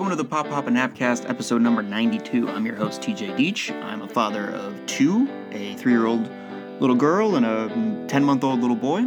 Welcome to the Pop Papa Napcast, episode number 92. I'm your host, TJ Deach. I'm a father of two, a 3-year-old little girl and a 10-month-old little boy.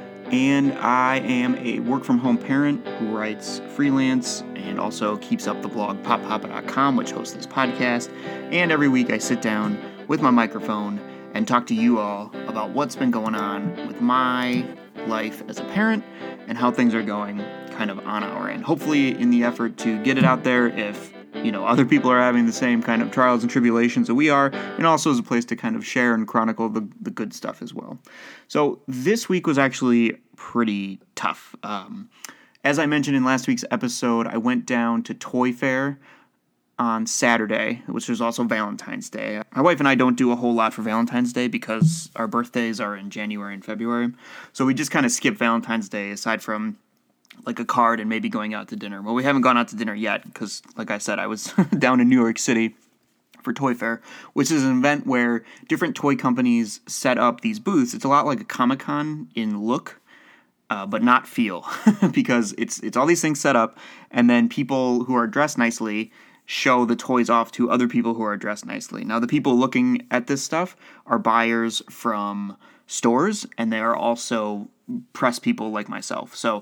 And I am a work-from-home parent who writes freelance and also keeps up the blog poppapa.com, which hosts this podcast. And every week I sit down with my microphone and talk to you all about what's been going on with my life as a parent and how things are going kind of on our end. Hopefully in the effort to get it out there if, other people are having the same kind of trials and tribulations that we are, and also as a place to kind of share and chronicle the good stuff as well. So this week was actually pretty tough. As I mentioned in last week's episode, I went down to Toy Fair on Saturday, which was also Valentine's Day. My wife and I don't do a whole lot for Valentine's Day because our birthdays are in January and February. So we just kind of skip Valentine's Day aside from like a card and maybe going out to dinner. Well, we haven't gone out to dinner yet because, like I said, I was down in New York City for Toy Fair, which is an event where different toy companies set up these booths. It's a lot like a Comic-Con in look, but not feel, because it's all these things set up, and then people who are dressed nicely show the toys off to other people who are dressed nicely. Now, the people looking at this stuff are buyers from stores, and they are also press people like myself. So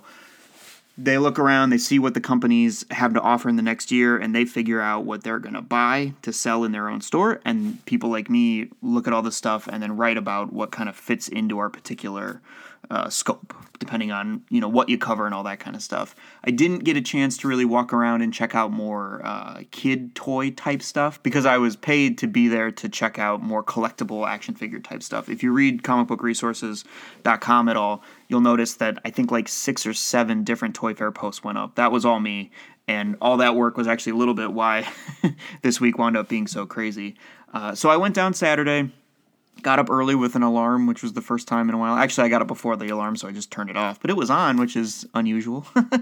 they look around, they see what the companies have to offer in the next year, and they figure out what they're going to buy to sell in their own store. And people like me look at all this stuff and then write about what kind of fits into our particular scope, depending on, what you cover and all that kind of stuff. I didn't get a chance to really walk around and check out more kid toy type stuff because I was paid to be there to check out more collectible action figure type stuff. If you read comicbookresources.com at all, you'll notice that I think like 6 or 7 different Toy Fair posts went up. That was all me. And all that work was actually a little bit why this week wound up being so crazy. So I went down Saturday. Got up early with an alarm, which was the first time in a while. Actually, I got up before the alarm, so I just turned it off. But it was on, which is unusual.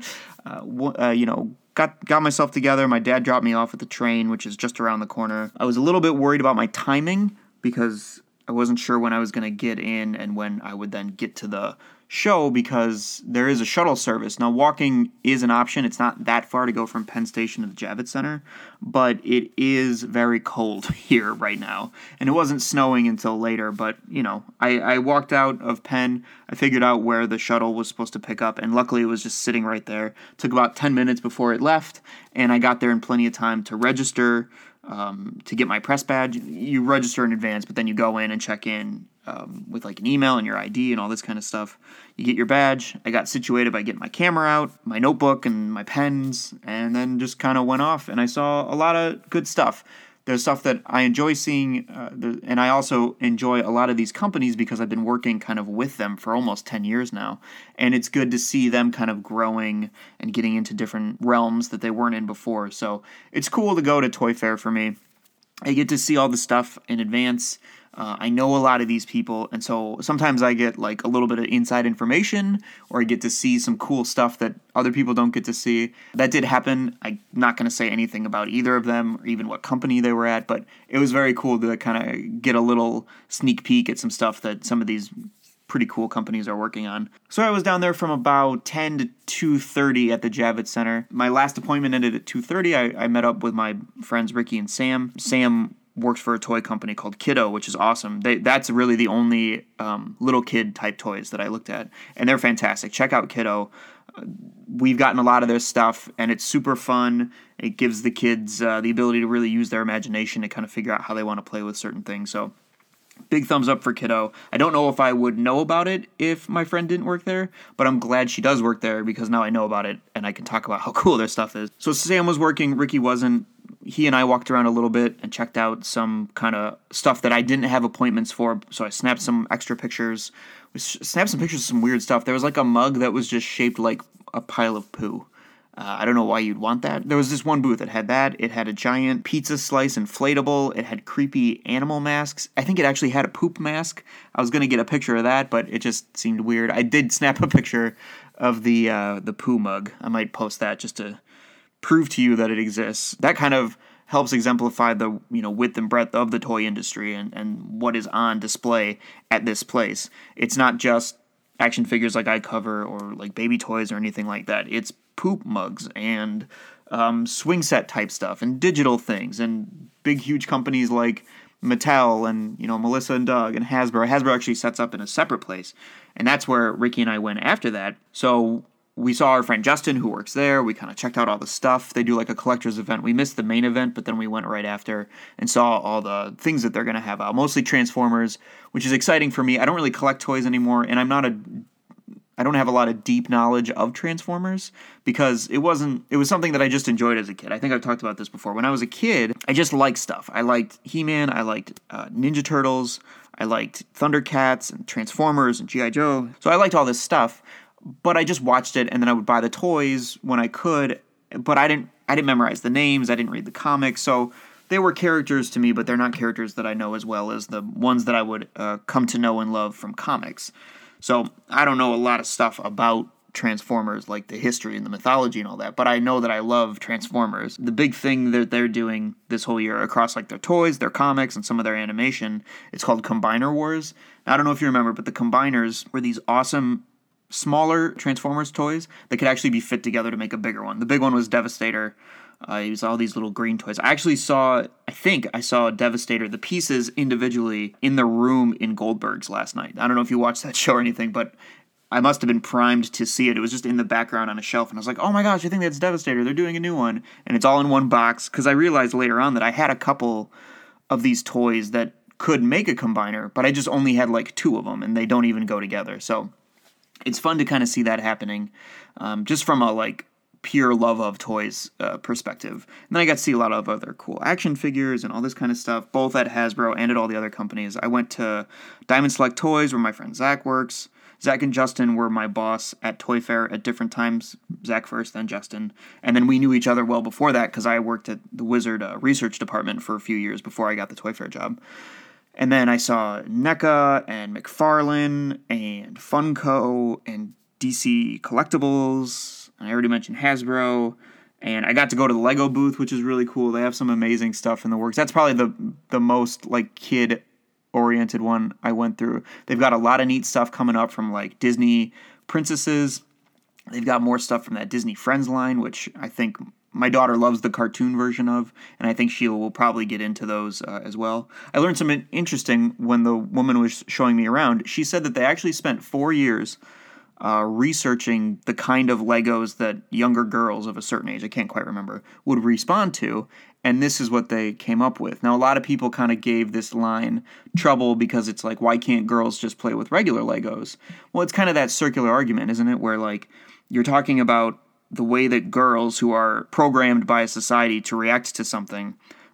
Got myself together. My dad dropped me off at the train, which is just around the corner. I was a little bit worried about my timing because I wasn't sure when I was going to get in and when I would then get to the show because there is a shuttle service. Now, walking is an option. It's not that far to go from Penn Station to the Javits Center, but it is very cold here right now. And it wasn't snowing until later, but, I walked out of Penn. I figured out where the shuttle was supposed to pick up, and luckily it was just sitting right there. It took about 10 minutes before it left, and I got there in plenty of time to register, to get my press badge. You register in advance, but then you go in and check in with like an email and your ID and all this kind of stuff. You get your badge. I got situated by getting my camera out, my notebook, and my pens, and then just kind of went off. And I saw a lot of good stuff. There's stuff that I enjoy seeing, and I also enjoy a lot of these companies because I've been working kind of with them for almost 10 years now. And it's good to see them kind of growing and getting into different realms that they weren't in before. So it's cool to go to Toy Fair for me. I get to see all the stuff in advance. I know a lot of these people, and so sometimes I get like a little bit of inside information, or I get to see some cool stuff that other people don't get to see. That did happen. I'm not going to say anything about either of them or even what company they were at, but it was very cool to kind of get a little sneak peek at some stuff that some of these pretty cool companies are working on. So I was down there from about 10 to 2:30 at the Javits Center. My last appointment ended at 2:30. I met up with my friends Ricky and Sam. Sam works for a toy company called Kiddo, which is awesome. That's really the only little kid type toys that I looked at, and they're fantastic. Check out Kiddo. We've gotten a lot of their stuff, and it's super fun. It gives the kids the ability to really use their imagination to kind of figure out how they want to play with certain things. So big thumbs up for Kiddo. I don't know if I would know about it if my friend didn't work there, but I'm glad she does work there because now I know about it and I can talk about how cool their stuff is. So Sam was working, Ricky wasn't. He and I walked around a little bit and checked out some kind of stuff that I didn't have appointments for, so I snapped some extra pictures. We snapped some pictures of some weird stuff. There was like a mug that was just shaped like a pile of poo. I don't know why you'd want that. There was this one booth that had that. It had a giant pizza slice inflatable. It had creepy animal masks. I think it actually had a poop mask. I was going to get a picture of that, but it just seemed weird. I did snap a picture of the poo mug. I might post that just to prove to you that it exists. That kind of helps exemplify the width and breadth of the toy industry and what is on display at this place. It's not just action figures like I cover or like baby toys or anything like that. It's poop mugs and swing set type stuff and digital things and big, huge companies like Mattel and, Melissa and Doug and Hasbro. Hasbro actually sets up in a separate place, and that's where Ricky and I went after that. So we saw our friend Justin, who works there. We kind of checked out all the stuff. They do like a collector's event. We missed the main event, but then we went right after and saw all the things that they're going to have out. Mostly Transformers, which is exciting for me. I don't really collect toys anymore, and I don't have a lot of deep knowledge of Transformers because it was something that I just enjoyed as a kid. I think I've talked about this before. When I was a kid, I just liked stuff. I liked He-Man, I liked Ninja Turtles, I liked Thundercats and Transformers and G.I. Joe. So I liked all this stuff, but I just watched it and then I would buy the toys when I could, but I didn't memorize the names, I didn't read the comics, so they were characters to me, but they're not characters that I know as well as the ones that I would come to know and love from comics. So I don't know a lot of stuff about Transformers, like the history and the mythology and all that, but I know that I love Transformers. The big thing that they're doing this whole year across like their toys, their comics, and some of their animation, it's called Combiner Wars. Now, I don't know if you remember, but the Combiners were these awesome smaller Transformers toys that could actually be fit together to make a bigger one. The big one was Devastator. It was all these little green toys. I think I saw Devastator, the pieces individually, in the room in Goldberg's last night. I don't know if you watched that show or anything, but I must have been primed to see it. It was just in the background on a shelf, and I was like, oh my gosh, I think that's Devastator. They're doing a new one. And it's all in one box, because I realized later on that I had a couple of these toys that could make a combiner, but I just only had like two of them, and they don't even go together. So it's fun to kind of see that happening, just from a like pure love of toys perspective. And then I got to see a lot of other cool action figures and all this kind of stuff, both at Hasbro and at all the other companies. I went to Diamond Select Toys, where my friend Zach works. Zach and Justin were my boss at Toy Fair at different times. Zach first, then Justin. And then we knew each other well before that because I worked at the Wizard research department for a few years before I got the Toy Fair job. And then I saw NECA and McFarlane and Funko and DC Collectibles. I already mentioned Hasbro. And I got to go to the Lego booth, which is really cool. They have some amazing stuff in the works. That's probably the most like kid-oriented one I went through. They've got a lot of neat stuff coming up from like Disney princesses. They've got more stuff from that Disney Friends line, which I think my daughter loves the cartoon version of, and I think she will probably get into those as well. I learned something interesting when the woman was showing me around. She said that they actually spent 4 years researching the kind of Legos that younger girls of a certain age, I can't quite remember, would respond to, and this is what they came up with. Now, a lot of people kind of gave this line trouble because it's like, why can't girls just play with regular Legos? Well, it's kind of that circular argument, isn't it, where like you're talking about the way that girls who are programmed by a society to react to something.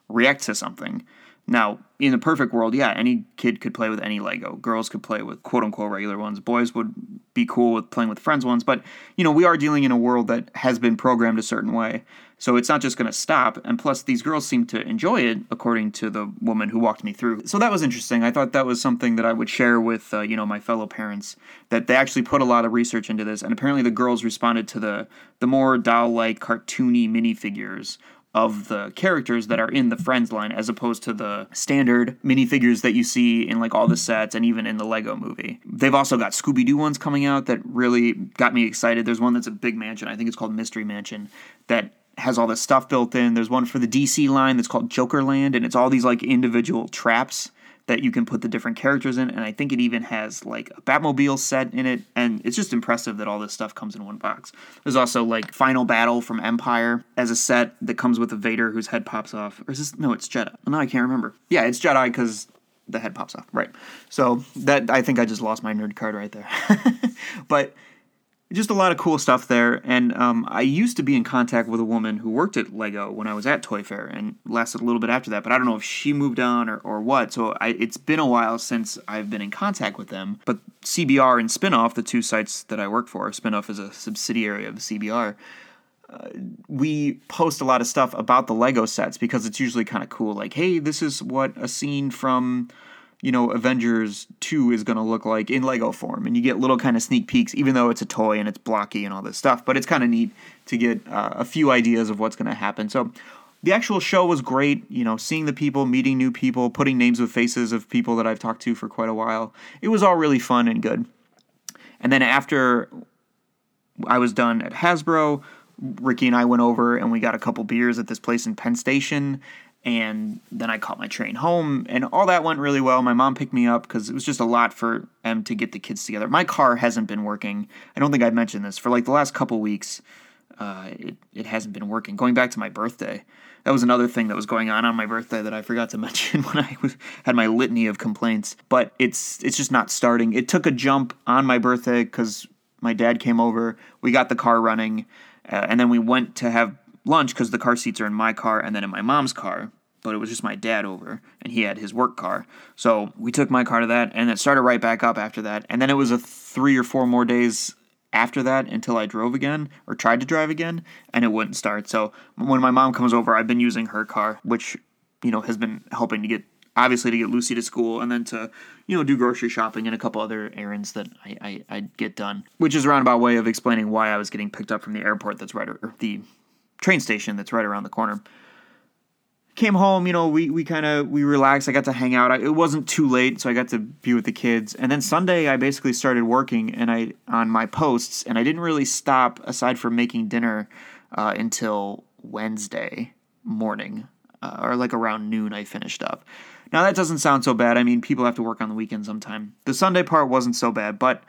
Now, in the perfect world, yeah, any kid could play with any Lego. Girls could play with quote-unquote regular ones. Boys would be cool with playing with friends' ones. But, we are dealing in a world that has been programmed a certain way. So it's not just going to stop. And plus, these girls seem to enjoy it, according to the woman who walked me through. So that was interesting. I thought that was something that I would share with, my fellow parents, that they actually put a lot of research into this. And apparently the girls responded to the more doll-like, cartoony minifigures of the characters that are in the Friends line, as opposed to the standard minifigures that you see in like all the sets and even in the Lego movie. They've also got Scooby-Doo ones coming out that really got me excited. There's one that's a big mansion. I think it's called Mystery Mansion, that has all this stuff built in. There's one for the DC line that's called Jokerland, and it's all these like individual traps that you can put the different characters in, and I think it even has like a Batmobile set in it, and it's just impressive that all this stuff comes in one box. There's also like Final Battle from Empire as a set that comes with a Vader whose head pops off. Or is this? No, it's Jedi. No, I can't remember. Yeah, it's Jedi because the head pops off. Right. So that, I think I just lost my nerd card right there. But just a lot of cool stuff there, and I used to be in contact with a woman who worked at Lego when I was at Toy Fair, and lasted a little bit after that, but I don't know if she moved on or what, so it's been a while since I've been in contact with them. But CBR and Spinoff, the two sites that I work for, Spinoff is a subsidiary of CBR, we post a lot of stuff about the Lego sets, because it's usually kind of cool, like, hey, this is what a scene from Avengers 2 is going to look like in Lego form. And you get little kind of sneak peeks, even though it's a toy and it's blocky and all this stuff. But it's kind of neat to get a few ideas of what's going to happen. So the actual show was great. Seeing the people, meeting new people, putting names with faces of people that I've talked to for quite a while. It was all really fun and good. And then after I was done at Hasbro, Ricky and I went over and we got a couple beers at this place in Penn Station, and then I caught my train home, and all that went really well. My mom picked me up because it was just a lot for them to get the kids together. My car hasn't been working. I don't think I mentioned this. For like the last couple weeks, it hasn't been working. Going back to my birthday, that was another thing that was going on my birthday that I forgot to mention when I had my litany of complaints. But it's just not starting. It took a jump on my birthday because my dad came over. We got the car running, and then we went to have lunch because the car seats are in my car and then in my mom's car. But it was just my dad over, and he had his work car. So we took my car to that, and it started right back up after that. And then it was a 3 or 4 more days after that until I drove again, or tried to drive again, and it wouldn't start. So when my mom comes over, I've been using her car, which, has been helping to get Lucy to school, and then to, do grocery shopping and a couple other errands that I get done. Which is a roundabout way of explaining why I was getting picked up from the airport or the train station that's right around the corner. Came home, we relaxed. I got to hang out. It wasn't too late, so I got to be with the kids. And then Sunday, I basically started working on my posts, and I didn't really stop aside from making dinner until Wednesday morning, or like around noon. I finished up. Now that doesn't sound so bad. I mean, people have to work on the weekend sometime. The Sunday part wasn't so bad, but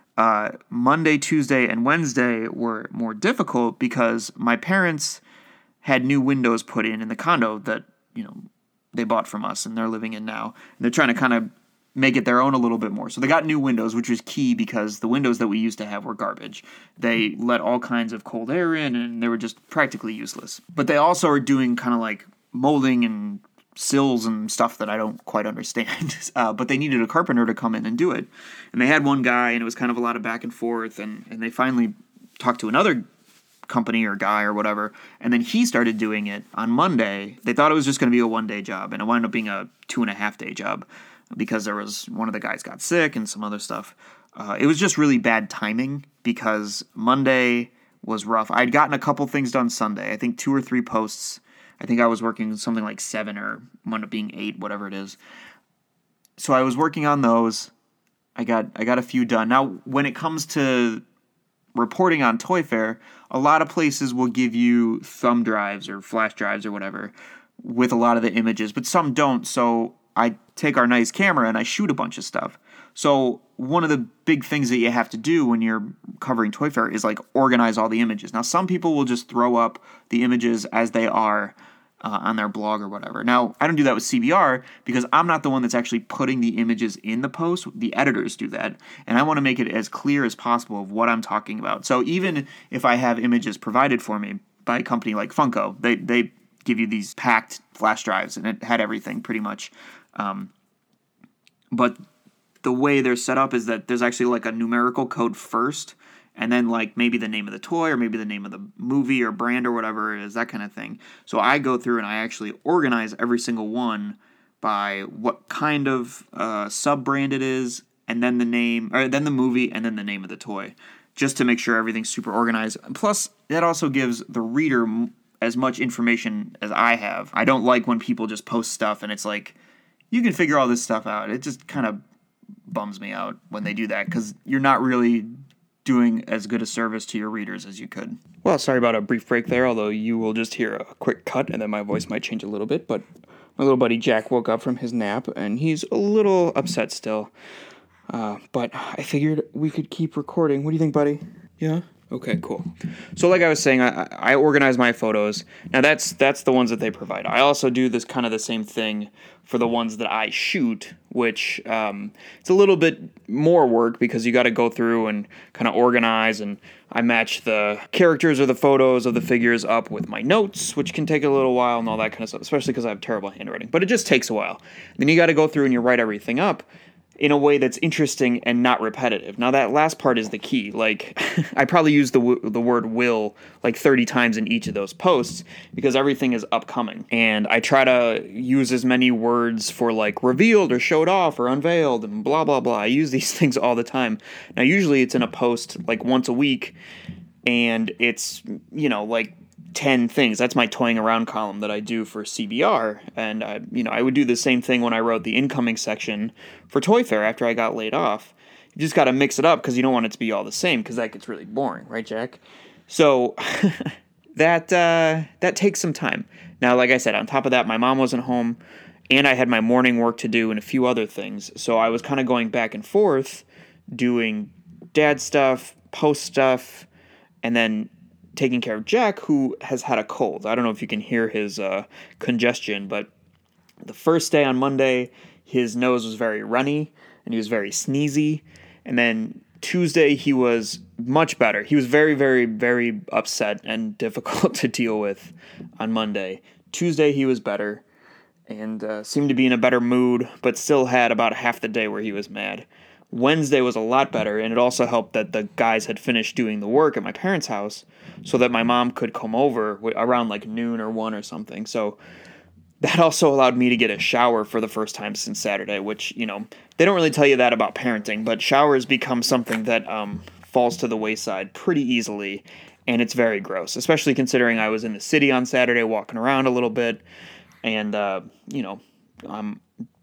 Monday, Tuesday, and Wednesday were more difficult because my parents had new windows put in the condo that, they bought from us and they're living in now. And they're trying to kind of make it their own a little bit more. So they got new windows, which was key because the windows that we used to have were garbage. They let all kinds of cold air in and they were just practically useless. But they also are doing kind of like molding and sills and stuff that I don't quite understand. But they needed a carpenter to come in and do it. And they had one guy, and it was kind of a lot of back and forth. And they finally talked to another company or guy or whatever, and then he started doing it on Monday. They thought it was just going to be a 1-day job, and it wound up being a 2.5-day job because there was one of the guys got sick and some other stuff. It was just really bad timing because Monday was rough. I'd gotten a couple things done Sunday. I think 2 or 3 posts. I think I was working something like 7 or wound up being 8, whatever it is. So I was working on those. I got a few done. Now, when it comes to reporting on Toy Fair, a lot of places will give you thumb drives or flash drives or whatever with a lot of the images, but some don't. So I take our nice camera and I shoot a bunch of stuff. So one of the big things that you have to do when you're covering Toy Fair is like organize all the images. Now, some people will just throw up the images as they are on their blog or whatever. Now, I don't do that with CBR because I'm not the one that's actually putting the images in the post. The editors do that, and I want to make it as clear as possible of what I'm talking about. So even if I have images provided for me by a company like Funko, they give you these packed flash drives, and it had everything pretty much. But the way they're set up is that there's actually like a numerical code first, and then like maybe the name of the toy or maybe the name of the movie or brand or whatever it is, that kind of thing. So I go through and I actually organize every single one by what kind of sub-brand it is, and then the name, or then the movie, and then the name of the toy, just to make sure everything's super organized. Plus, that also gives the reader as much information as I have. I don't like when people just post stuff and it's like, you can figure all this stuff out. It just kind of bums me out when they do that because you're not really doing as good a service to your readers as you could. Well, sorry about a brief break there, although you will just hear a quick cut and then my voice might change a little bit, but my little buddy Jack woke up from his nap and he's a little upset still. But I figured we could keep recording. What do you think, buddy? Yeah? Okay, cool. So like I was saying, I organize my photos. Now that's the ones that they provide. I also do this kind of the same thing for the ones that I shoot, which it's a little bit more work because you got to go through and kind of organize, and I match the characters or the photos of the figures up with my notes, which can take a little while and all that kind of stuff, especially because I have terrible handwriting. But it just takes a while. Then you got to go through and you write everything up in a way that's interesting and not repetitive. Now, that last part is the key. Like, I probably use the word will like 30 times in each of those posts because everything is upcoming. And I try to use as many words for, like, revealed or showed off or unveiled and blah, blah, blah. I use these things all the time. Now, usually it's in a post, like, once a week, and it's, like 10 things. That's my toying around column that I do for CBR. And I would do the same thing when I wrote the incoming section for Toy Fair after I got laid off. You just got to mix it up because you don't want it to be all the same because that gets really boring, right, Jack? So that takes some time. Now, like I said, on top of that, my mom wasn't home, and I had my morning work to do and a few other things. So I was kind of going back and forth, doing dad stuff, post stuff, and then taking care of Jack, who has had a cold. I don't know if you can hear his congestion, but the first day on Monday, his nose was very runny and he was very sneezy. And then Tuesday, he was much better. He was very, very, very upset and difficult to deal with on Monday. Tuesday, he was better and seemed to be in a better mood, but still had about half the day where he was mad. Wednesday was a lot better, and it also helped that the guys had finished doing the work at my parents' house so that my mom could come over around like noon or 1 or something. So that also allowed me to get a shower for the first time since Saturday, which, they don't really tell you that about parenting, but showers become something that falls to the wayside pretty easily, and it's very gross, especially considering I was in the city on Saturday walking around a little bit, and, I'm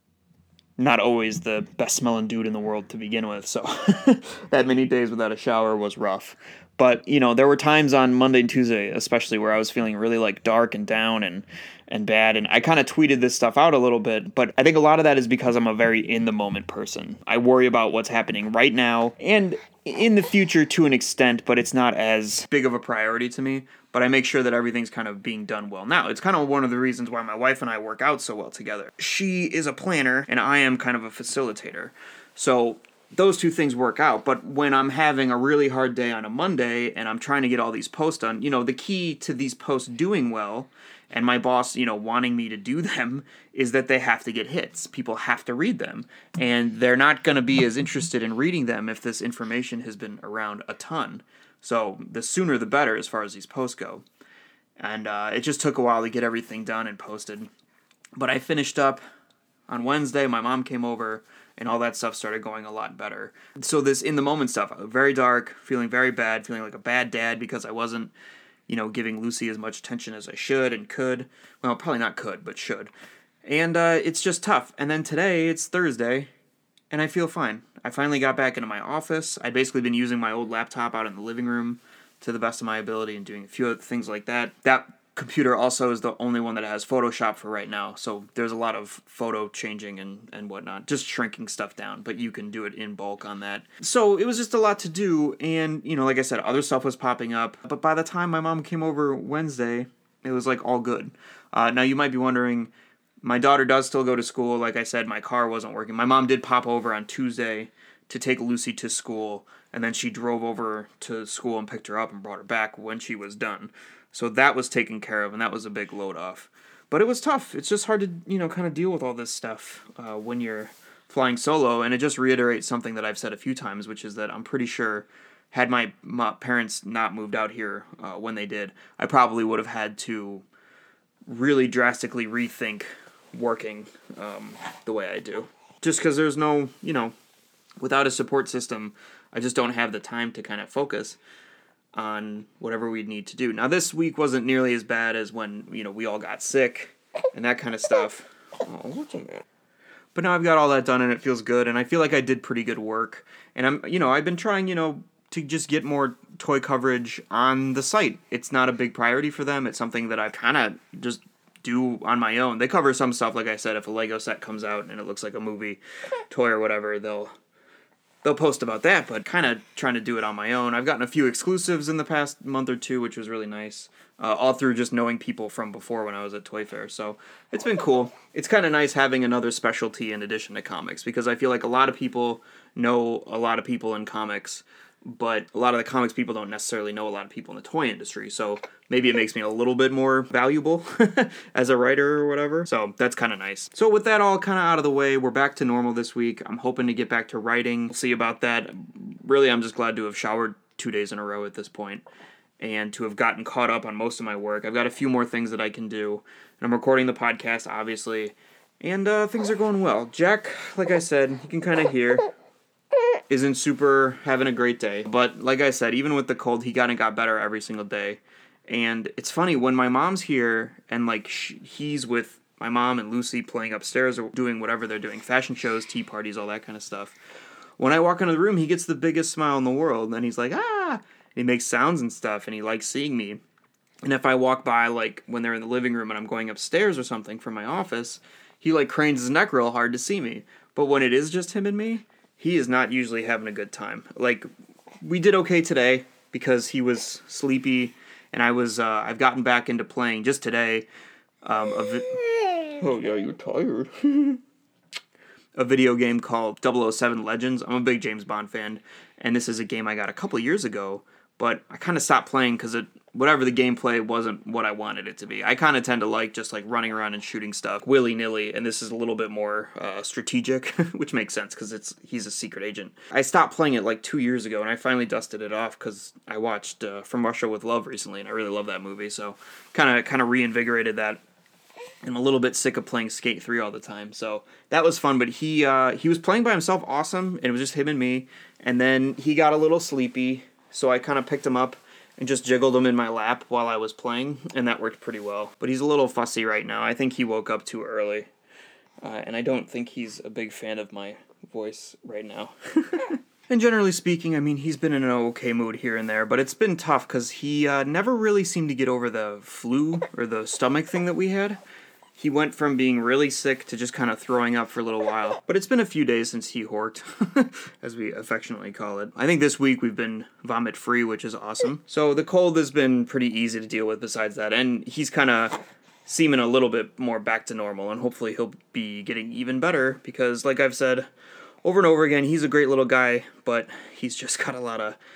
not always the best smelling dude in the world to begin with, so that many days without a shower was rough. But, there were times on Monday and Tuesday, especially, where I was feeling really, dark and down and bad, and I kind of tweeted this stuff out a little bit, but I think a lot of that is because I'm a very in-the-moment person. I worry about what's happening right now, and in the future to an extent, but it's not as big of a priority to me, but I make sure that everything's kind of being done well. Now, it's kind of one of the reasons why my wife and I work out so well together. She is a planner, and I am kind of a facilitator. So those two things work out, but when I'm having a really hard day on a Monday and I'm trying to get all these posts done, the key to these posts doing well and my boss, wanting me to do them is that they have to get hits. People have to read them, and they're not going to be as interested in reading them if this information has been around a ton. So the sooner the better as far as these posts go. And it just took a while to get everything done and posted. But I finished up on Wednesday. My mom came over, and all that stuff started going a lot better. So this in-the-moment stuff, very dark, feeling very bad, feeling like a bad dad because I wasn't, giving Lucy as much attention as I should and could. Well, probably not could, but should. And it's just tough. And then today, it's Thursday, and I feel fine. I finally got back into my office. I'd basically been using my old laptop out in the living room to the best of my ability and doing a few other things like that. That computer also is the only one that has Photoshop for right now, so there's a lot of photo changing and whatnot, just shrinking stuff down, but you can do it in bulk on that. So it was just a lot to do, and, like I said, other stuff was popping up, but by the time my mom came over Wednesday, it was, all good. Now, you might be wondering, my daughter does still go to school. Like I said, my car wasn't working. My mom did pop over on Tuesday to take Lucy to school, and then she drove over to school and picked her up and brought her back when she was done. So that was taken care of, and that was a big load off. But it was tough. It's just hard to, kind of deal with all this stuff when you're flying solo, and it just reiterates something that I've said a few times, which is that I'm pretty sure had my parents not moved out here when they did, I probably would have had to really drastically rethink working the way I do. Just because there's no, without a support system, I just don't have the time to kind of focus on whatever we'd need to do. Now, this week wasn't nearly as bad as when, we all got sick and that kind of stuff. Oh, what's in that? But now I've got all that done and it feels good, and I feel like I did pretty good work. And I've been trying, to just get more toy coverage on the site. It's not a big priority for them. It's something that I kind of just do on my own. They cover some stuff, like I said, if a Lego set comes out and it looks like a movie toy or whatever, they'll post about that, but kind of trying to do it on my own. I've gotten a few exclusives in the past month or two, which was really nice, all through just knowing people from before when I was at Toy Fair, so it's been cool. It's kind of nice having another specialty in addition to comics, because I feel like a lot of people know a lot of people in comics, but a lot of the comics people don't necessarily know a lot of people in the toy industry, so maybe it makes me a little bit more valuable as a writer or whatever, so that's kind of nice. So with that all kind of out of the way, we're back to normal this week. I'm hoping to get back to writing. We'll see about that. Really, I'm just glad to have showered 2 days in a row at this point, and to have gotten caught up on most of my work. I've got a few more things that I can do, and I'm recording the podcast, obviously, and things are going well. Jack, like I said, you can kind of hear, isn't super having a great day. But like I said, even with the cold, he kind of got better every single day. And it's funny, when my mom's here and he's with my mom and Lucy playing upstairs or doing whatever they're doing, fashion shows, tea parties, all that kind of stuff. When I walk into the room, he gets the biggest smile in the world. And he's like, ah! And he makes sounds and stuff, and he likes seeing me. And if I walk by, like, when they're in the living room and I'm going upstairs or something from my office, he, like, cranes his neck real hard to see me. But when it is just him and me, he is not usually having a good time. Like, we did okay today because he was sleepy, and I've gotten back into playing just today. Oh, yeah, you're tired. A video game called 007 Legends. I'm a big James Bond fan, and this is a game I got a couple years ago, but I kind of stopped playing because whatever the gameplay wasn't what I wanted it to be. I kind of tend to like just like running around and shooting stuff willy-nilly, and this is a little bit more strategic, which makes sense because he's a secret agent. I stopped playing it like 2 years ago, and I finally dusted it off because I watched From Russia with Love recently, and I really love that movie, so kind of reinvigorated that. I'm a little bit sick of playing Skate 3 all the time, so that was fun, but he was playing by himself awesome, and it was just him and me, and then he got a little sleepy, so I kind of picked him up and just jiggled him in my lap while I was playing, and that worked pretty well. But he's a little fussy right now. I think he woke up too early, and I don't think he's a big fan of my voice right now. And generally speaking, I mean, he's been in an okay mood here and there, but it's been tough because he never really seemed to get over the flu or the stomach thing that we had. He went from being really sick to just kind of throwing up for a little while. But it's been a few days since he horked, as we affectionately call it. I think this week we've been vomit-free, which is awesome. So the cold has been pretty easy to deal with besides that. And he's kind of seeming a little bit more back to normal. And hopefully he'll be getting even better because, like I've said over and over again, he's a great little guy. But he's just got a lot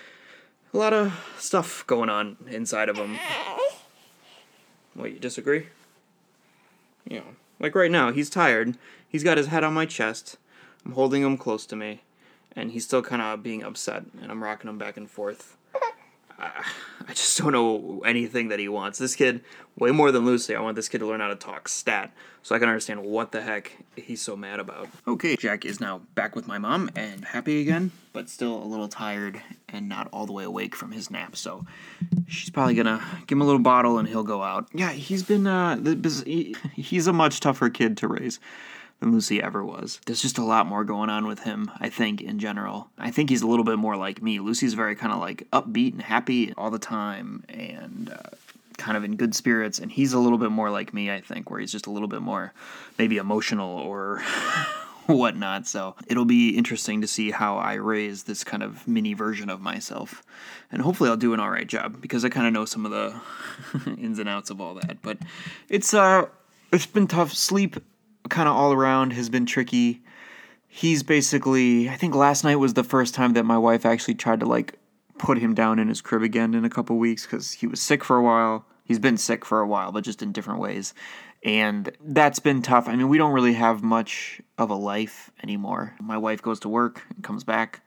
of stuff going on inside of him. What, you disagree? You know, like right now, he's tired. He's got his head on my chest. I'm holding him close to me, and he's still kind of being upset, and I'm rocking him back and forth. I just don't know anything that he wants. This kid, way more than Lucy, I want this kid to learn how to talk stat, so I can understand what the heck he's so mad about. Okay, Jack is now back with my mom, and happy again, but still a little tired and not all the way awake from his nap, so she's probably gonna give him a little bottle and he'll go out. Yeah, he's been, he's a much tougher kid to raise than Lucy ever was. There's just a lot more going on with him, I think, in general. I think he's a little bit more like me. Lucy's very kind of like upbeat and happy all the time and kind of in good spirits, and he's a little bit more like me, I think, where he's just a little bit more maybe emotional or whatnot. So it'll be interesting to see how I raise this kind of mini version of myself. And hopefully I'll do an all right job because I kind of know some of the ins and outs of all that. But it's been tough. Sleep kind of all around has been tricky. He's basically, I think last night was the first time that my wife actually tried to like put him down in his crib again in a couple weeks because he was sick for a while. He's been sick for a while, but just in different ways. And that's been tough. I mean, we don't really have much of a life anymore. My wife goes to work and comes back,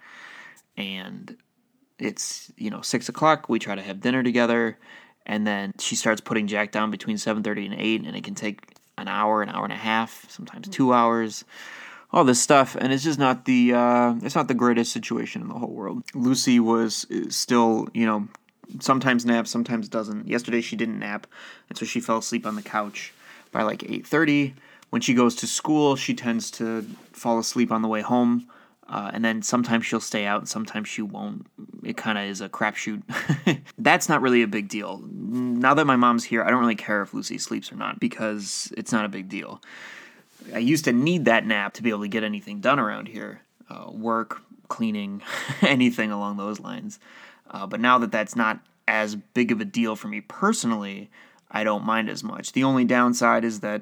and it's, 6 o'clock. We try to have dinner together, and then she starts putting Jack down between 7:30 and 8, and it can take an hour and a half, sometimes 2 hours, all this stuff, and it's just not it's not the greatest situation in the whole world. Lucy is still, sometimes naps, sometimes doesn't. Yesterday she didn't nap, and so she fell asleep on the couch by like 8:30. When she goes to school, she tends to fall asleep on the way home, and then sometimes she'll stay out, and sometimes she won't. It kind of is a crapshoot. That's not really a big deal. Now that my mom's here, I don't really care if Lucy sleeps or not, because it's not a big deal. I used to need that nap to be able to get anything done around here. Work, cleaning, anything along those lines. But now that that's not as big of a deal for me personally, I don't mind as much. The only downside is that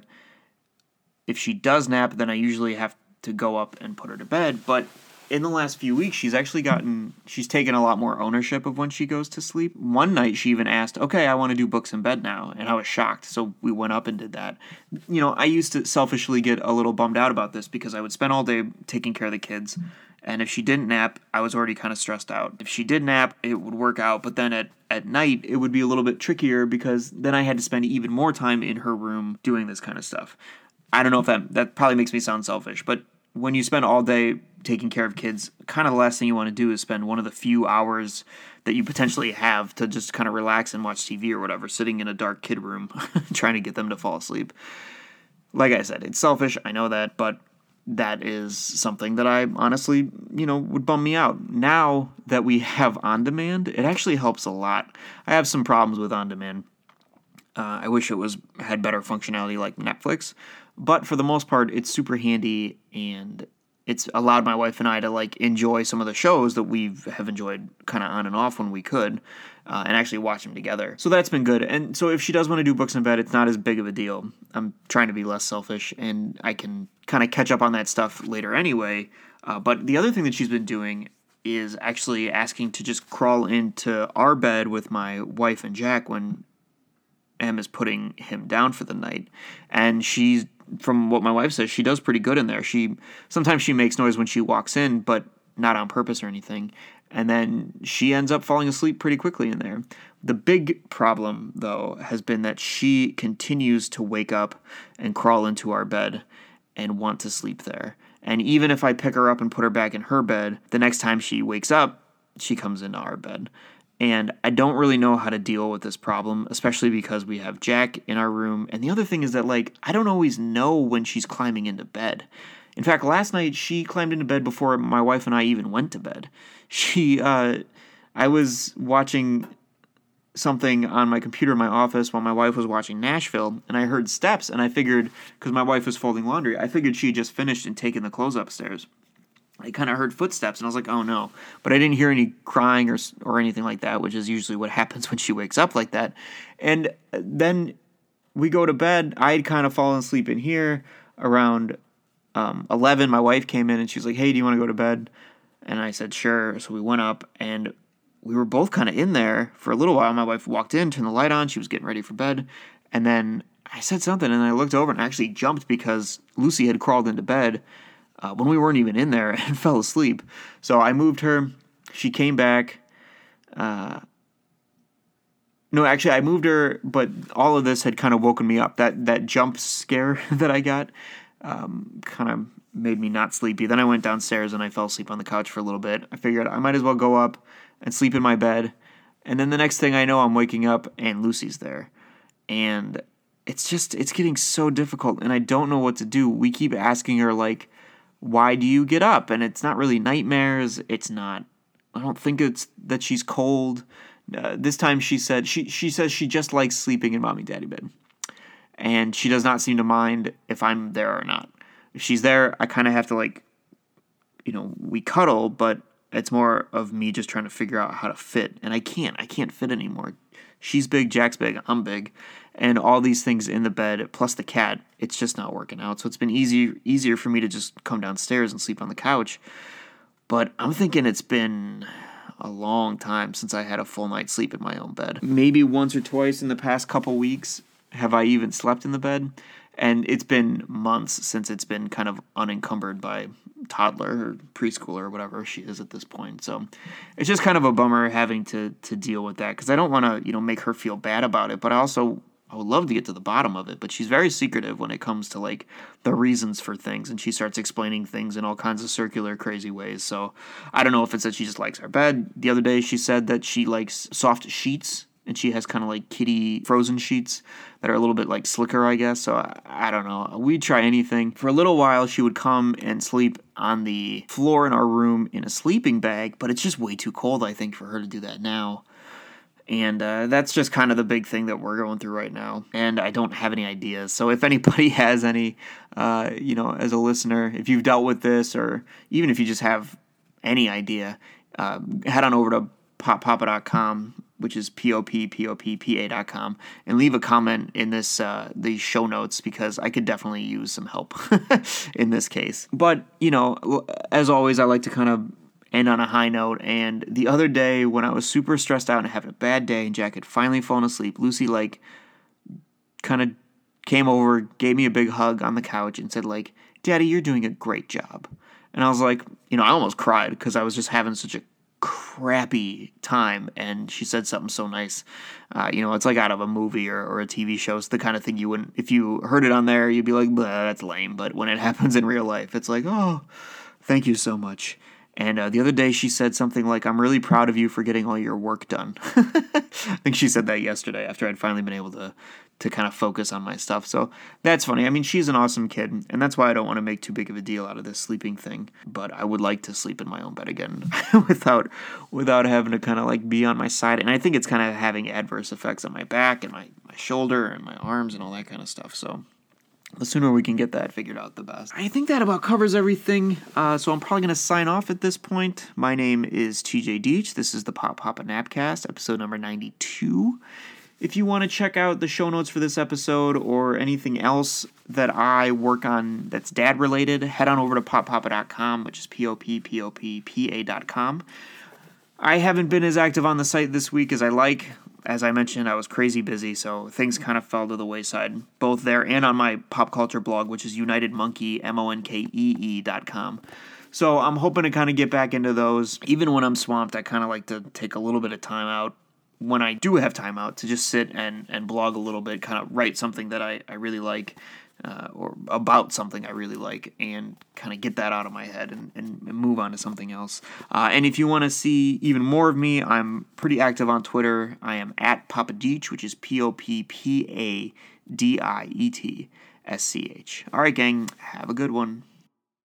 if she does nap, then I usually have to go up and put her to bed. But in the last few weeks, she's taken a lot more ownership of when she goes to sleep. One night she even asked, okay, I want to do books in bed now. And I was shocked. So we went up and did that. I used to selfishly get a little bummed out about this because I would spend all day taking care of the kids. And if she didn't nap, I was already kind of stressed out. If she did nap, it would work out. But then at night, it would be a little bit trickier because then I had to spend even more time in her room doing this kind of stuff. I don't know if that probably makes me sound selfish, but when you spend all day taking care of kids, kind of the last thing you want to do is spend one of the few hours that you potentially have to just kind of relax and watch TV or whatever, sitting in a dark kid room trying to get them to fall asleep. Like I said, it's selfish, I know that, but that is something that I honestly, would bum me out. Now that we have on-demand, it actually helps a lot. I have some problems with on-demand. I wish it had better functionality like Netflix, but for the most part, it's super handy, and it's allowed my wife and I to like enjoy some of the shows that we have enjoyed kind of on and off when we could, and actually watch them together. So that's been good. And so if she does want to do books in bed, it's not as big of a deal. I'm trying to be less selfish, and I can kind of catch up on that stuff later anyway. But the other thing that she's been doing is actually asking to just crawl into our bed with my wife and Jack when Em is putting him down for the night. And she's, from what my wife says, she does pretty good in there. Sometimes she makes noise when she walks in, but not on purpose or anything. And then she ends up falling asleep pretty quickly in there. The big problem, though, has been that she continues to wake up and crawl into our bed and want to sleep there. And even if I pick her up and put her back in her bed, the next time she wakes up, she comes into our bed. And I don't really know how to deal with this problem, especially because we have Jack in our room. And the other thing is that, like, I don't always know when she's climbing into bed. In fact, last night she climbed into bed before my wife and I even went to bed. I was watching something on my computer in my office while my wife was watching Nashville, and I heard steps, and I figured, because my wife was folding laundry, I figured she had just finished and taken the clothes upstairs. I kind of heard footsteps, and I was like, oh no. But I didn't hear any crying or anything like that, which is usually what happens when she wakes up like that. And then we go to bed. I had kind of fallen asleep in here around 11. My wife came in, and she's like, hey, do you want to go to bed? And I said, sure. So we went up, and we were both kind of in there for a little while. My wife walked in, turned the light on. She was getting ready for bed. And then I said something, and I looked over and actually jumped because Lucy had crawled into bed when we weren't even in there and fell asleep. So I moved her. She came back. No, actually, I moved her, but all of this had kind of woken me up. That jump scare that I got kind of made me not sleepy. Then I went downstairs and I fell asleep on the couch for a little bit. I figured I might as well go up and sleep in my bed. And then the next thing I know, I'm waking up and Lucy's there. And it's getting so difficult, and I don't know what to do. We keep asking her, like, why do you get up? And it's not really nightmares. It's not, I don't think it's that she's cold. This time she said, she says she just likes sleeping in mommy daddy bed. And she does not seem to mind if I'm there or not. If she's there, I kind of have to, like, we cuddle, but it's more of me just trying to figure out how to fit. And I can't fit anymore. She's big, Jack's big, I'm big. And all these things in the bed, plus the cat, it's just not working out. So it's been easier for me to just come downstairs and sleep on the couch. But I'm thinking it's been a long time since I had a full night's sleep in my own bed. Maybe once or twice in the past couple weeks have I even slept in the bed. And it's been months since it's been kind of unencumbered by toddler or preschooler or whatever she is at this point. So it's just kind of a bummer having to deal with that, because I don't want to, make her feel bad about it, but I would love to get to the bottom of it. But she's very secretive when it comes to, like, the reasons for things, and she starts explaining things in all kinds of circular, crazy ways. So I don't know if it's that she just likes our bed. The other day she said that she likes soft sheets, and she has kind of like kitty frozen sheets that are a little bit like slicker, I guess. So I don't know. We'd try anything. For a little while, she would come and sleep on the floor in our room in a sleeping bag, but it's just way too cold, I think, for her to do that now. And that's just kind of the big thing that we're going through right now. And I don't have any ideas. So if anybody has any, as a listener, if you've dealt with this, or even if you just have any idea, head on over to poppapa.com, which is POPPOPPA.com, and leave a comment in these show notes, because I could definitely use some help in this case. But, as always, I like to kind of end on a high note. And the other day, when I was super stressed out and having a bad day, and Jack had finally fallen asleep, Lucy, like, kind of came over, gave me a big hug on the couch, and said, like, Daddy, you're doing a great job. And I was like, I almost cried, because I was just having such a crappy time, and she said something so nice. It's like out of a movie or a TV show. It's the kind of thing you wouldn't, if you heard it on there, you'd be like, that's lame. But when it happens in real life, it's like, oh, thank you so much. And the other day she said something like, "I'm really proud of you for getting all your work done." I think she said that yesterday after I'd finally been able to kind of focus on my stuff. So that's funny. I mean, she's an awesome kid, and that's why I don't want to make too big of a deal out of this sleeping thing. But I would like to sleep in my own bed again without having to kind of like be on my side. And I think it's kind of having adverse effects on my back and my shoulder and my arms and all that kind of stuff. So the sooner we can get that figured out, the best. I think that about covers everything. So I'm probably going to sign off at this point. My name is TJ Deach. This is the Pop Papa Napcast, episode number 92. If you want to check out the show notes for this episode or anything else that I work on that's dad-related, head on over to poppapa.com, which is poppapa.com. I haven't been as active on the site this week as I like. As I mentioned, I was crazy busy, so things kind of fell to the wayside, both there and on my pop culture blog, which is UnitedMonkey, MONKEE.com. So I'm hoping to kind of get back into those. Even when I'm swamped, I kind of like to take a little bit of time out when I do have time out to just sit and blog a little bit, kind of write something that I really like, or about something I really like, and kind of get that out of my head and move on to something else. And if you want to see even more of me, I'm pretty active on Twitter. I am at Papa Deach, which is POPPADIETSCH. All right, gang, have a good one.